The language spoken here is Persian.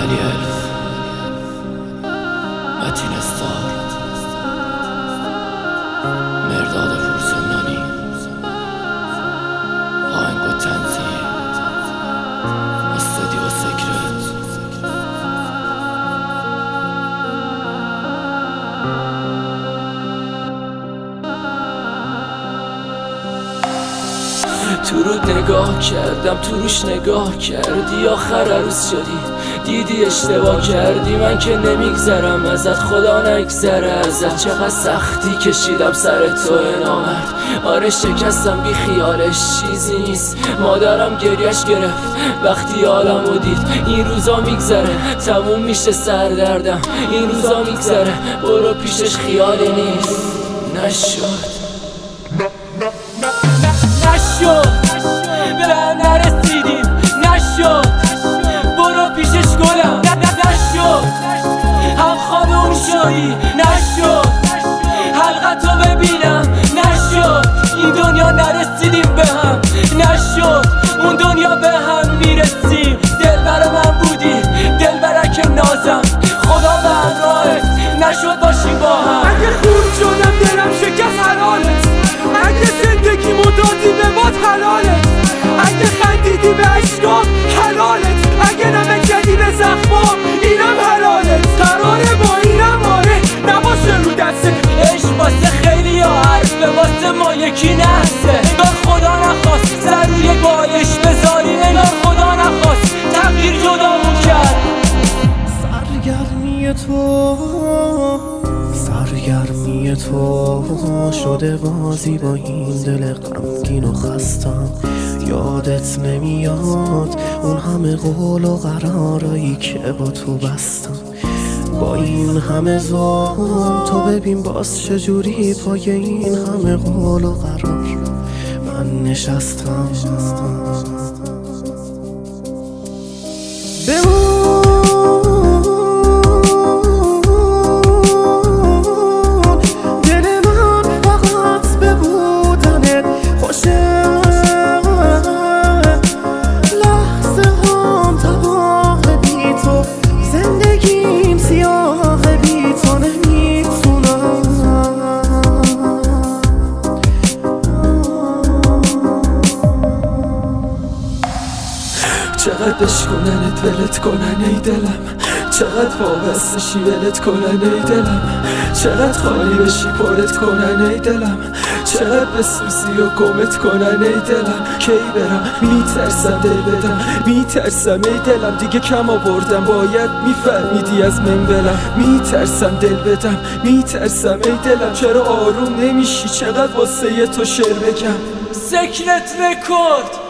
علی الف متین استار مرداد پورزندانی آهنگ و تنظیم استودیو سکرت. تو رو نگاه کردم، تو روش نگاه کردی، آخر عروس شدی، دیدی اشتباه کردی. من که نمیگذرم ازت، خدا نگذره ازت. چقدر سختی کشیدم سر تو نامرد. آره شکستم بی خیالش چیزی نیست. مادرم گریش گرفت وقتی حالمو دید. این روزا میگذره تموم میشه سردردم، این روزا میگذره برو پیشش خیالی نیست. نشد به نرسیدیم، نشد برو پیشش گلم، نشد هم خواب اون شایی، نشد حلقتو ببینم، نشد این دنیا نرسیدیم به هم، نشد اون دنیا به هم میرسیم. دل برا من بودی، دل برک نازم، خدا به همراهت نشد باشیم با هم. اگه خون شدم دلم شکست حلالت، اگه زندگی مدادی به باد حلالت، اگه خندیدی به عشقام حلالت، اگه نمکدی به زخمام اینم حلالت. قراره با اینم آره نباشه رو دسته. عشق واسه خیلی ها حرفه، واسه ما یکی نحسه. انگار خدا نخواست سر روی بالش بذاریم، انگار خدا نخواست تقدیر جدامون کرد. سرگرمی تو شده بازی با این دل غمگین و خستم. یادت نمیاد اون همه قول و قرارایی که با تو بستم. با این همه ظلم تو ببین باز چجوری پای این همه قول و قرار من نشستم. چقدر بشکننت ولت کنن ای دلم، چقدر وابسته شی ولت کنن ای دلم، چقدر خالی بشی پرت کنن ای دلم، چقدر بسوزی و گمت کنن ای دلم. کی برم میترسم دل بدم، میترسم ای دلم، دیگه کم آوردم باید میفهمیدی از من بلم. میترسم دل بدم، میترسم ای دلم، چرا آروم نمیشی؟ چقدر واسه تو شعر بگم. سکرت رکورد